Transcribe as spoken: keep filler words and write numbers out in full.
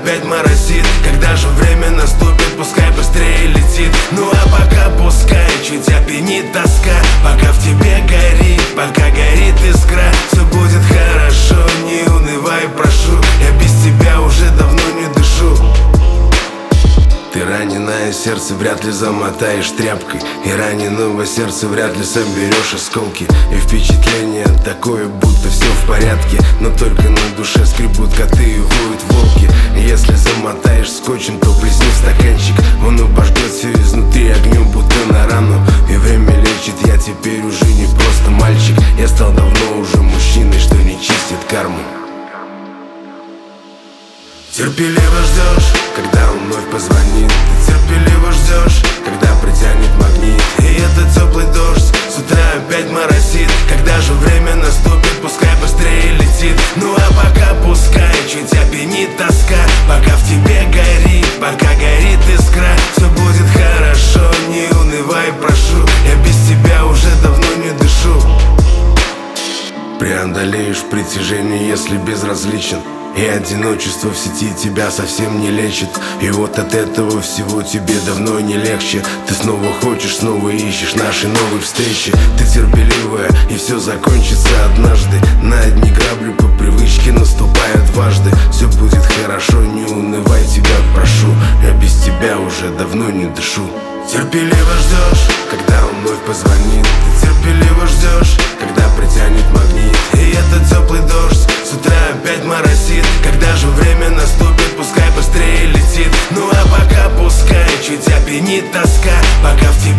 опять моросит. Когда же время наступит, пускай быстрее летит. Ну а пока пускай чуть опьянит тоска. Пока в тебе горит, пока горит искра, все будет хорошо, не унывай, прошу. Я без тебя уже давно не дышу. Ты раненое сердце вряд ли замотаешь тряпкой, и раненого сердца вряд ли соберешь осколки. И впечатление такое, будто все в порядке, но только на душе скребут коты и воют волки. Если замотаешь скотчем, то плесни в стаканчик, он обожгет все изнутри огнем, будто на рану. И время лечит, я теперь уже не просто мальчик, я стал давно уже мужчиной, что не чистит карму. Терпеливо ждешь, когда он вновь позвонит. Ты терпеливо ждешь, когда притянет магнит. И этот теплый дождь с утра опять моросит. Когда же время наступит, пускай быстрее летит. Ну а пока пускай чуть опьянит тоска. Пока в тебе горит, пока горит искра, все будет хорошо, не унывай, прошу. Я без тебя уже давно не дышу. Преодолеешь притяжение, если безразличен, и одиночество в сети тебя совсем не лечит. И вот от этого всего тебе давно не легче. Ты снова хочешь, снова ищешь наши новые встречи. Ты терпеливая, и все закончится однажды. На одни грабли по привычке наступая дважды. Все будет хорошо, не унывай, тебя прошу. Я без тебя уже давно не дышу. Терпеливо ждешь, когда он вновь позвонит. Ты терпеливо ждешь, когда притянет магнит. И этот теплый дождь с утра опять моросит. Когда же время наступит, пускай быстрее летит. Ну а пока пускай чуть опьянит тоска. Пока в тебе